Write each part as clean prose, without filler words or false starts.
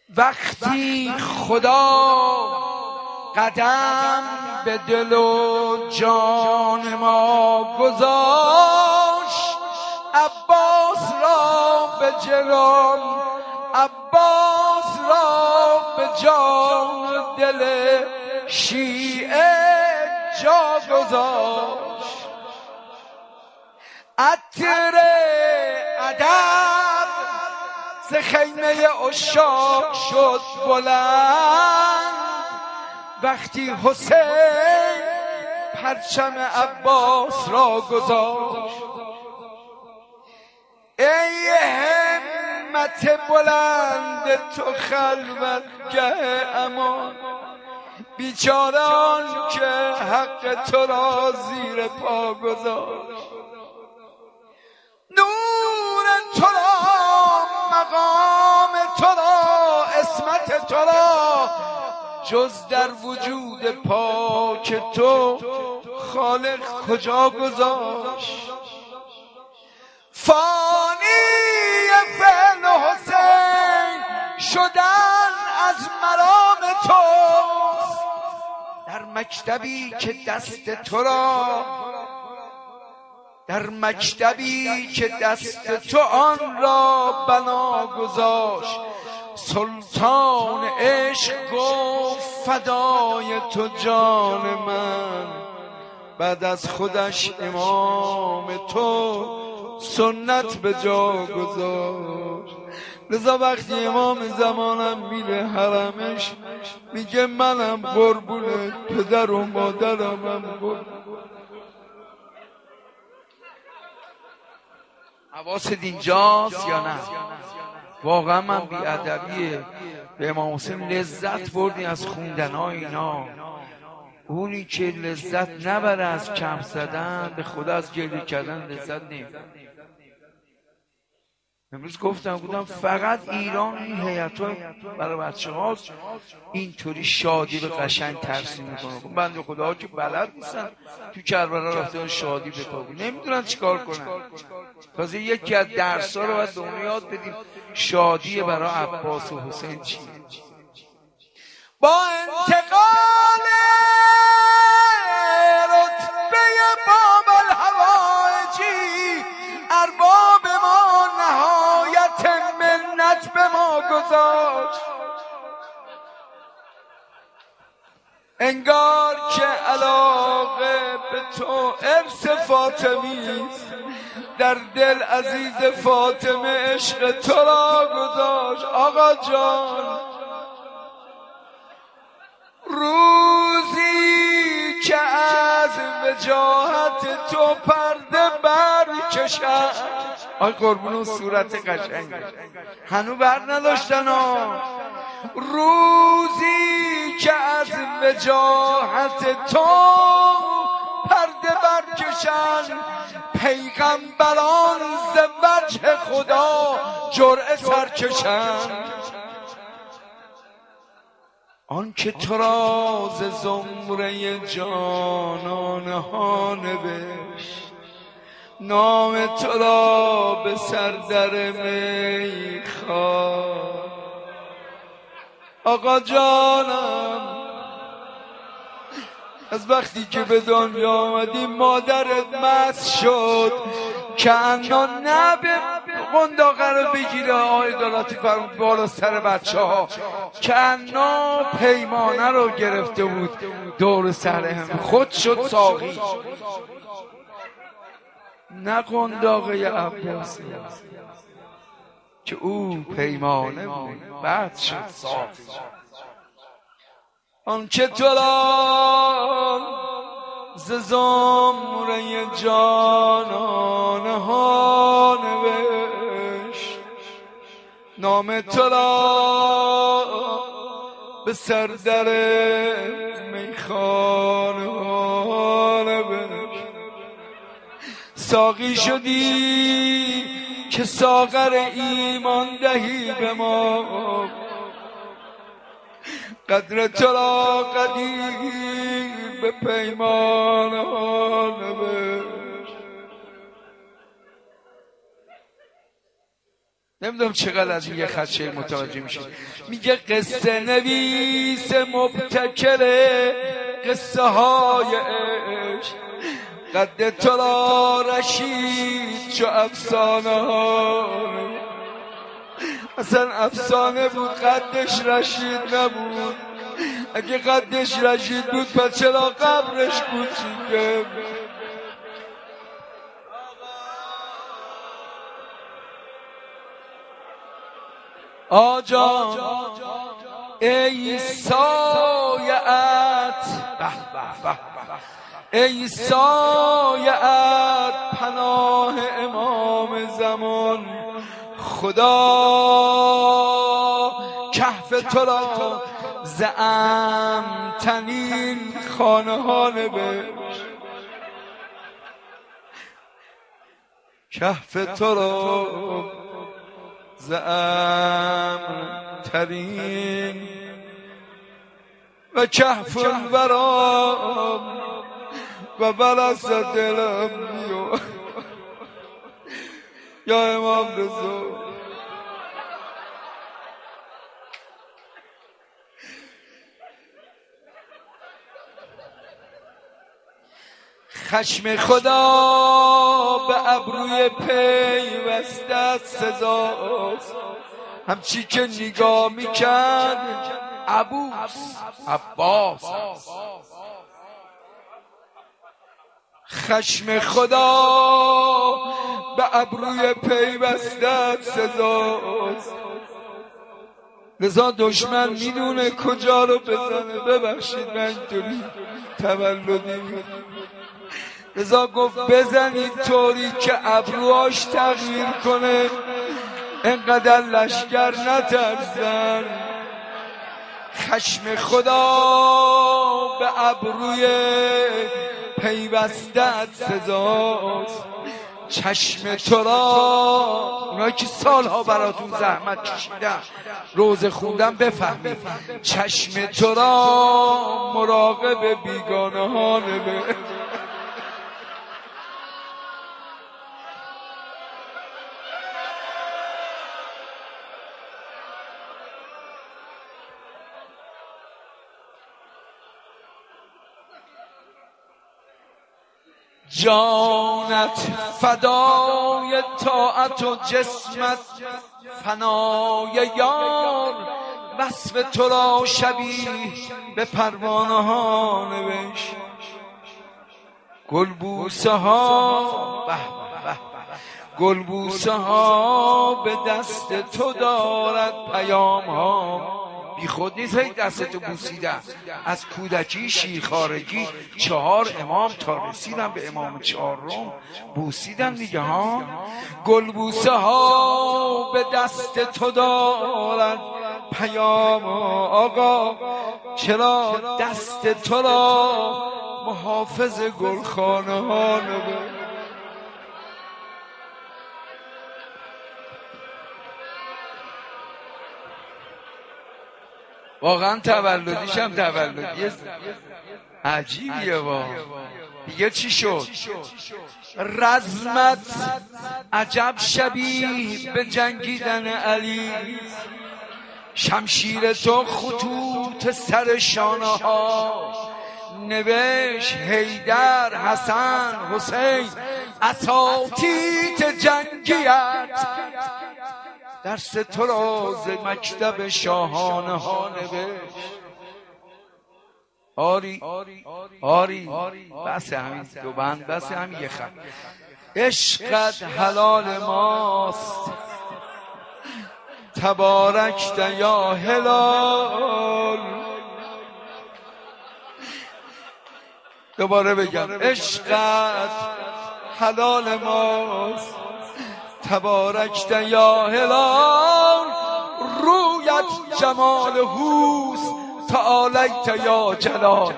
وقتی خدا قدم به دل و جان ما گذاشت، عباس را به جرم، عباس را به جان و دل شیعه جا گذاشت. عطر ادب ز خیمه عشاق شد بلند، وقتی حسین پرچم عباس را گذاشت. ای همت بلند تو خلوتگه امان، بیچاران که حق تو را زیر پا گذاشت. نور تو را، مقام تو را، عصمت تو را جز در وجود پاک تو خالق کجا گذاشت؟ فانی فعل حسین شدن از مرام توست، در مکتبی که دست تو را، در مکتبی که دست تو آن را بنا گذاشت. سلطان عشق گفت فدای تو جان من، بعد از خودش امام تو سنت به جا گذاشت. لذا وقتی امام زمانم میره حرمش میگه منم قربون پدر و مادرمم قربون. حواست اینجاست یا نه؟ واقعا من بی‌ادبیه به امام حسین لذت بردی از خوندنای اینا. اونی که لذت نبره از کم زدن، به خدا از گریه کردن لذت نمیبره. امروز گفتم فقط ایران این هیئت‌ها برای بچه‌هاست اینطوری شادی به قشنگ ترسیم میکنه. بنده خداها که بلد نیستن تو کربلا رفتن شادی بتابون، نمیدونن چیکار کنن. تازه یکی از درس‌ها رو باید به اون یاد بدیم شادی برای عباس و حسین چیه. با انتقال رتبه باب الحوائجی ارباب ما نهایت منت به ما گذاشت. انگار که علاقه به تو ارث فاطمیست، در دل عزیز فاطمه عشق تو را گذاشت. آقا جان روزی که از وجاهت تو پرده برکشد، آی قربون اون صورت قشنگ هنو بر نداشتن ها. روزی که از وجاهت تو پرده برکشن، پیغمبران ز وجه خدا جرعه سرکشن. آن که تو را ز زمره جانان ها نوشت، نام تو را به سردر میخوار. آقا جانم از وقتی که به دنیا آمدی مادرت مست شد که انا نبه قنداقه رو بگیره. آقای دالاتی فرمود بالا سر بچه ها که انا پیمانه رو گرفته بود دور سرهم، خود شد ساقی نه قنداقه عباسی که او پیمانه بود بعد شد ساقی. آن که تو را ز زمره جانان ها نوشت، نام تو را به سردر میخانه ها نوشت. ساقی شدی که ساغر ایمان دهی به ما، قدر تو را قدیم به پیمان ها نوشت. نمیدونم چقدر از این یه خط شعر متوجه میشه. میگه قصه نویس مبتکره قصه های عشق، قد تو را رشید چو افسانه ها. اصلا افسانه بود، قدش رشید نبود. اگه قدش رشید بود پس چرا قبرش کوچیکه؟ آجان ای سایه‌ات، ای سایه‌ات پناه امام زمان، خدا کهف تو را ز امن‌ترین خانه ها نوشت، کهف تو را ز امن‌ترین و کهف الورا و بلس دلم یا امام رضا. خشم خدا به ابروی پیوستت سزاست، همچی که نگاه میکرد عبوس عباس. خشم خدا به ابروی پیوستت سزاست، لذا دشمن میدونه کجا رو بزنه. ببخشید من اینطوری تولدی، لذا گفت بزنید طوری که ابروهاش تغییر کنه، انقدر لشکر نترسن. خشم خدا به ابروی پیوستت سزاست، چشم تو را، اونایی که سالها براتون زحمت کشیدن روزه خوندن بفهمید، چشم تو را مراقب بیگانه ها نبه. جانت فدای طاعت و جسمت فنای یار، وصف تو را شبیه به پروانه ها نوشت. گلبوسه ها گلبوسه ها به دست تو دارد پیام ها. بی خود نیست هی دستتو بوسیدم، از کودکی شیرخوارگی 4 امام تا رسیدم به امام 4م بوسیدم دیگه ها. گلبوسه ها به دست تو دارد پیام آقا، چرا دست تو را محافظ گلخانه ها نبود؟ واقعا تولدیش هم تولدی عجیبیه. دیگه چی شد؟ رزمت عجب شبیه به جنگیدن علی، شمشیر تو خطوط سر شانه ها نوشت حیدر حسن حسین اساتید جنگیت، درس تو را ز مکتب شاهانه ها نوشت. آری بس همین 2 بند، بس همین 1 خط. عشقت حلال ماست تبارکت یا هلال. دوباره بگم عشقت حلال ماست تبارکت یا هلال، رویت جمال هوس تعالیت یا جلال.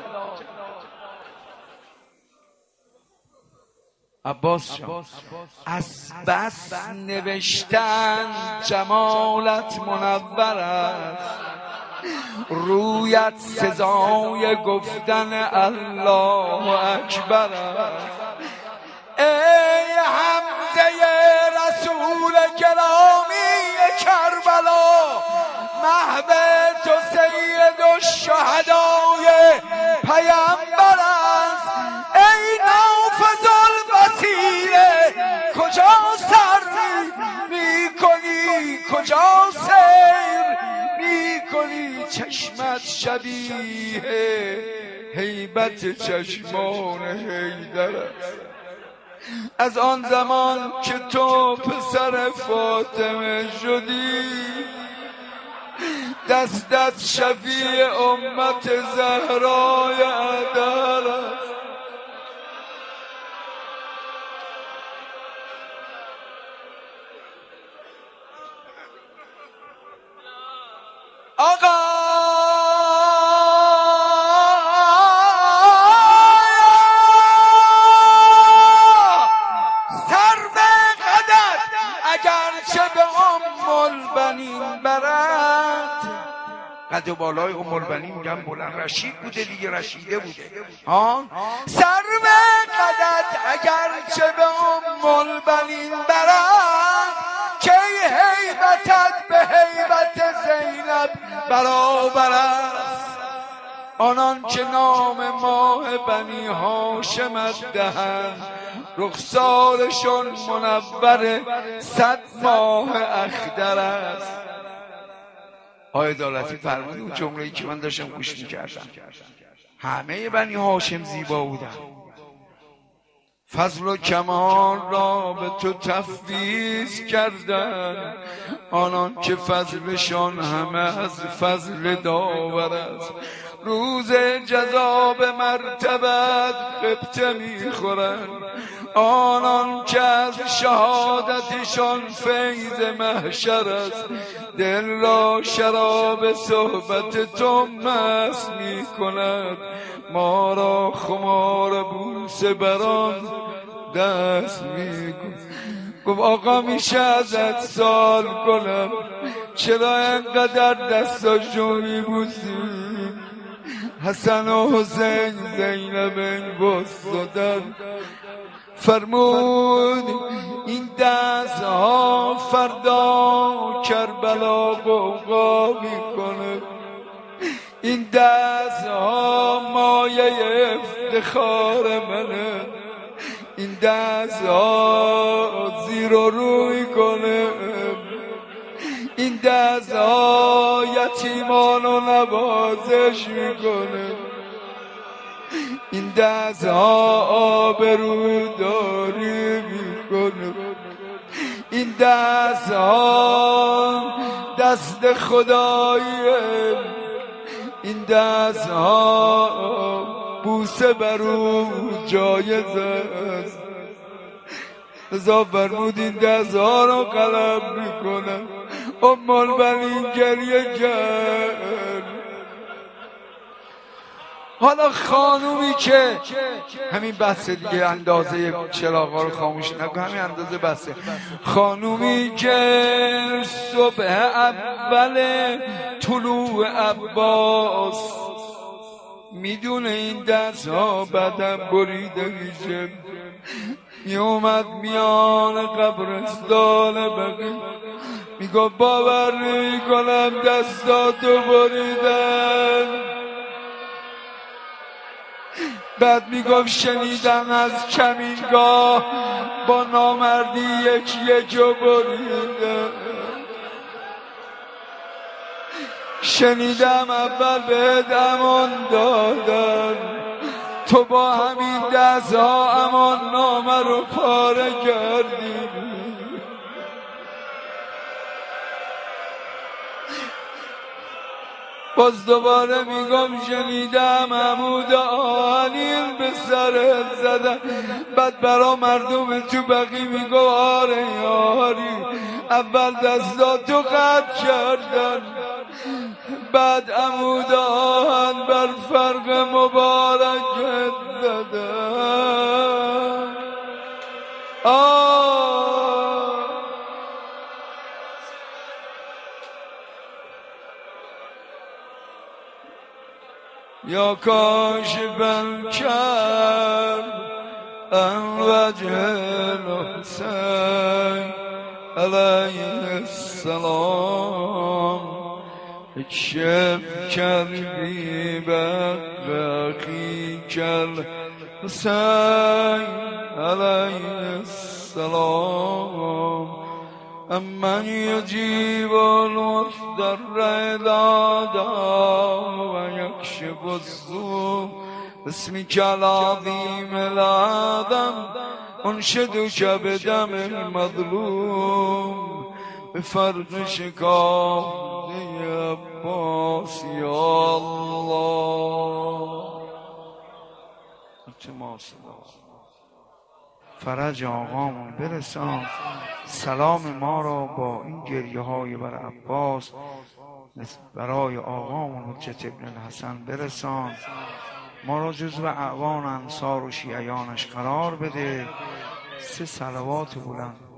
عباس جان از بس نوشتن جمالت منور است، رویت سزای گفتن الله اکبر است. ای حمزه رسول رسول گرامی کربلا، محو تو سید الشهدای پیامبر است. ای نافذ البصیره کجا سر میکنی، کجا سیر میکنی؟ چشمت شبیه هیبت چشمان حیدر است. از آن زمان که تو پسر فاطمه شدی، دستت شفیع امت زهرای عدل است. آقا سر به قدت اگرچه به ام البنین برد، قد و بالای ام البنین میگم بلند، رشید بوده دیگه، رشیده بوده ها. سر به قدت اگرچه به ام البنین برد، کی هیبتت به هیبت زینب برابر است. آنان که نام ماه بنی هاشمت دهند، رخسارشون منور 100 ماه اخضر است. آقای عدالتی فرمود اون جمله‌ای که من داشتم گوش می‌کردم، همه بنی هاشم زیبا بودن، فضل و کمال را به تو تفویض کردن. آنان که فضلشان همه از فضل داور است، روز جزا به مرتبت غبطه میخورن. آنان که از شهادتشان فیض محشر است، دل را شراب صحبت تو مست میکند. ما را خمار بوسه بران دست میکن. گفت آقا میشه ازت سوال کنم چرا انقدر دستاشو میبوسی؟ حسن و حسین زینب واسدن. فرمود این دست ها فردا کربلا غوغا میکنه، این دست ها مایه افتخار منه، این دست ها زیر و روی کنه، این دست ها یتیمان و نوازش میکنه، این دست ها آبروداری میکنه، این دست ها دست خداییه، این دست ها بوسه بر او جایز است. لذا فرمود این دست ها رو قلم میکنم. ام البنین گریه کرد. حالا خانومی که همین بحثه دیگه، اندازه چراغا رو خاموش نکن، همین اندازه بحثه. خانومی که صبح اول طلوع عباس میدونه این دست ها بعدم بریده میشه، میومد میان قبرستان بقی میگو باور نمی کنم دستاتو بریدن. بعد میگفت شنیدم از کمینگاه با نامردی یکیو بریدن. شنیدم اول بهت امان دادن، تو با همین دست ها امان نامه رو پاره کردی. باز دوباره میگم شنیدم عمود آهنین به سرت زدن. بعد برا مردم تو بقی میگو آره یاری، اول دستاتو قطع کردن، بعد عمود آهن بر فرق مبارکت زدن. یا کاشف الکرب عن وجه الحسین علیه السلام اکشف کلبی بقی کل حسین علیه السلام امن یجیب المضطر اذا دعا و یکشف السوء باسمک العظیم العظم انشدک بدم المظلوم بفرق شکافته عباس یا الله. فرج آقامون برسان، سلام ما را با این گریه های بر عباس برای آقامون حجت ابن الحسن برسان، ما را جزو اعوان انصار و شیعیانش قرار بده. 3 صلوات بلند